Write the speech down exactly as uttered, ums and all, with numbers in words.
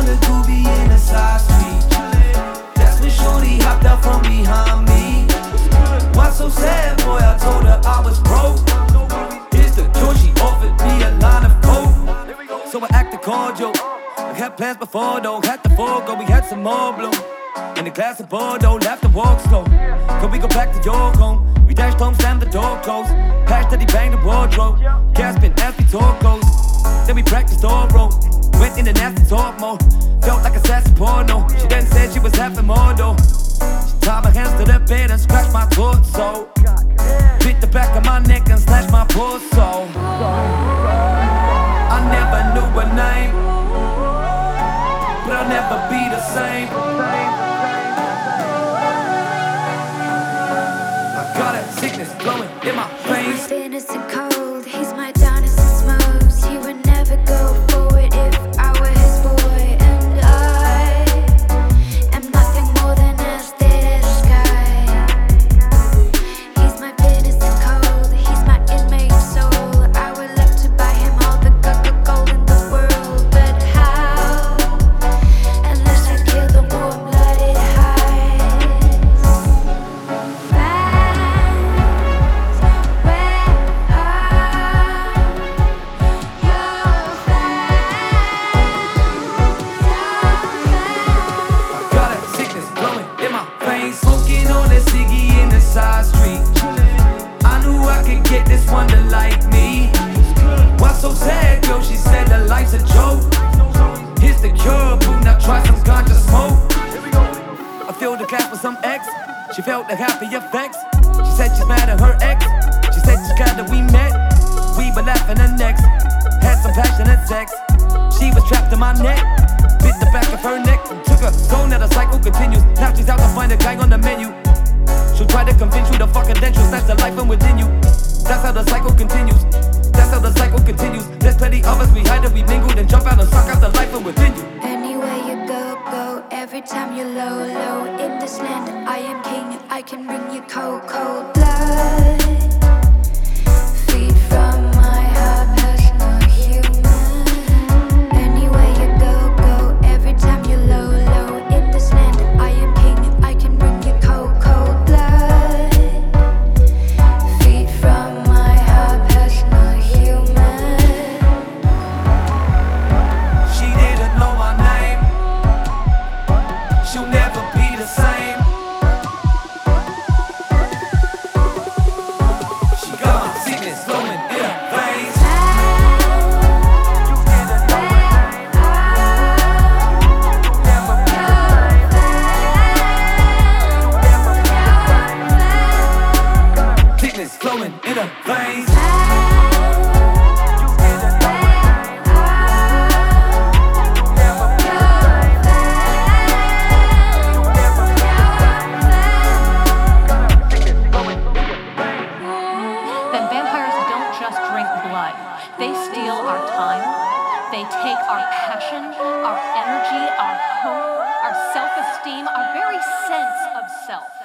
chillin' doobie in a side street. That's when shorty hopped out from behind me. Why so sad, boy? I told her I was broke. Here's the cure, she offered me a line of coke. So I acted cordial. I had plans before, though, had to forego. We had some more bloom. In a glass of Bordeaux, left and walk slow. Could we go back to your home? We dashed home, slammed the door closed. Patched that he banged the wardrobe. Gasping as we talk goes. Then we practiced oral. Went in the nasty talk mode. Felt like a sassy porno. She then said she was having more though. She tied my hands to the bed and scratched my torso. Bit the back of my neck and slashed my torso. I never knew her name, but I'll never be the same. I got a sickness blowing in my veins. He's innocent cold, he's my Adonis and smokes. He would never go forward if I were his boy. And I am nothing more than a steady sky. He's my innocent cold, he's my inmate soul. I would love to buy him all the gold in the world, but how? Unless I kill the warm-blooded highs. Smoking on a ciggy in the side street. I knew I could get this one to like me. Why so sad, girl? She said her life's a joke. Here's the cure, boo, now try some ganja smoke. I filled the glass with some X. She felt the happy effects. She said she's mad at her ex. She said she's glad that we met. We were laughing her necks. Had some passionate sex. She was trapped in my neck. Bit the back of her neck. Took her zone, now the cycle continues. Now she's out to find a guy on the menu. She'll try to convince you to fuck her, then she'll snatch the life from within you. That's how the cycle continues. That's how the cycle continues. There's plenty of us, we hide and we mingle, then jump out and suck out the life from within you. Anywhere you go, go. Every time you're low, low. In this land, I am king. I can bring you cold, cold blood. Feed from my heart, personal human. Anywhere you go, go. Every time you're low, low. In this land, I am king. I can bring you cold, cold blood. Feed from my heart, personal human. She didn't know my name. She'll never be the same. She got my sickness flowing in her veins. You didn't know my name. You'll never be the same. You'll never be the same. Sickness flowing in her veins. You didn't know my name. You'll never be the same. You'll never be the same. Sickness flowing in your veins. Then vampires don't just drink blood. They steal our time. They take our passion, our energy, our hope, our self-esteem, our very sense of self.